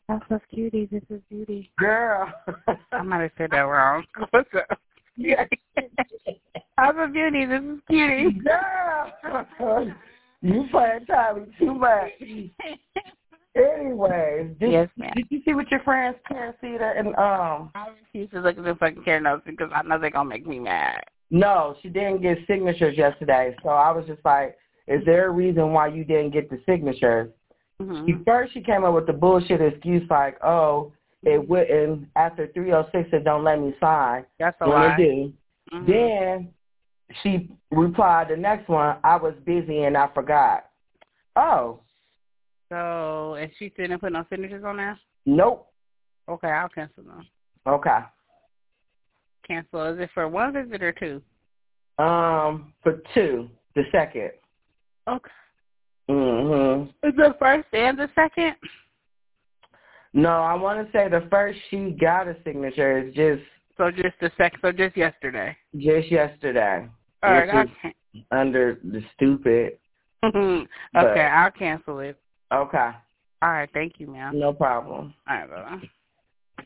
That's a cutie. This is Beauty. Girl. I might have said that wrong. What's up? Yeah. I'm a Beauty. This is Cutie. Girl. You playing Tommy too much. Anyways, Yes, ma'am. Did you see what your friends Teresita and I refuse to look at the fucking care notes because I know they're gonna make me mad. No, she didn't get signatures yesterday. So I was just like, is there a reason why you didn't get the signatures? Mm-hmm. First, she came up with the bullshit excuse like, oh, it wouldn't, after 306, it don't let me sign. That's a when lie. It do. Mm-hmm. Then she replied the next one, I was busy and I forgot. Oh. So, and she didn't put no signatures on there? Nope. Okay, I'll cancel them. Okay. Cancel. Is it for one visit or two? For two, the second. Okay. Mm-hmm. Is the first and the second? No, I want to say the first she got a signature is just the second. So just yesterday. Just yesterday. All right, I can't. Under the stupid. Okay, I'll cancel it. Okay. All right, thank you, ma'am. No problem. All right, bye-bye.